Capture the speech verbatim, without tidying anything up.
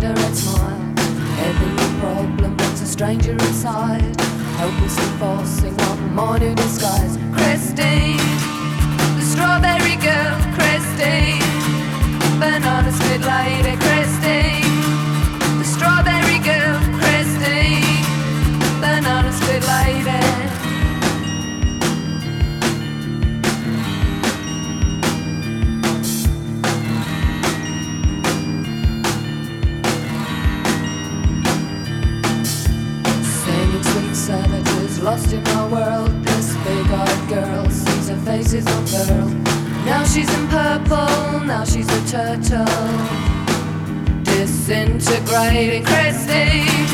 cigarette smile. Every problem puts a stranger inside, helplessly forcing on modern disguise. Christine, the strawberry girl. Christine, banana split lady. Christine, the strawberry girl. Christine, banana split lady. Savages lost in our world. This big-eyed girl sees her face is unfurled. Now she's in purple, now she's a turtle, disintegrating. Christine,